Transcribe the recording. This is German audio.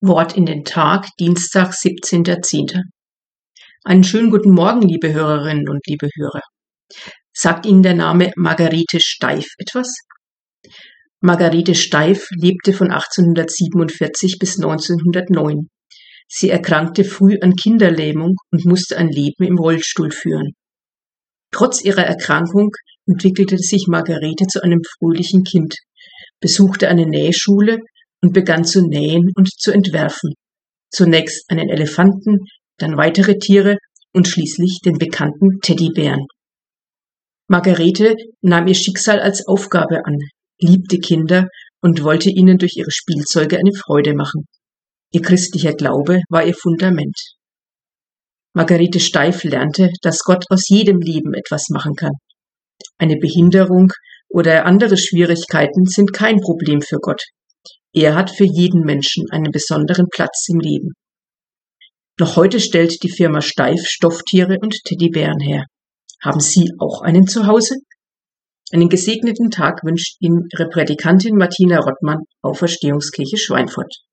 Wort in den Tag, Dienstag, 17.10. Einen schönen guten Morgen, liebe Hörerinnen und liebe Hörer. Sagt Ihnen der Name Margarete Steiff etwas? Margarete Steiff lebte von 1847 bis 1909. Sie erkrankte früh an Kinderlähmung und musste ein Leben im Rollstuhl führen. Trotz ihrer Erkrankung entwickelte sich Margarete zu einem fröhlichen Kind, besuchte eine Nähschule und begann zu nähen und zu entwerfen. Zunächst einen Elefanten, dann weitere Tiere und schließlich den bekannten Teddybären. Margarete nahm ihr Schicksal als Aufgabe an, liebte Kinder und wollte ihnen durch ihre Spielzeuge eine Freude machen. Ihr christlicher Glaube war ihr Fundament. Margarete Steiff lernte, dass Gott aus jedem Leben etwas machen kann. Eine Behinderung oder andere Schwierigkeiten sind kein Problem für Gott. Er hat für jeden Menschen einen besonderen Platz im Leben. Noch heute stellt die Firma Steiff Stofftiere und Teddybären her. Haben Sie auch einen zu Hause? Einen gesegneten Tag wünscht Ihnen Ihre Prädikantin Martina Rottmann, Auferstehungskirche Schweinfurt.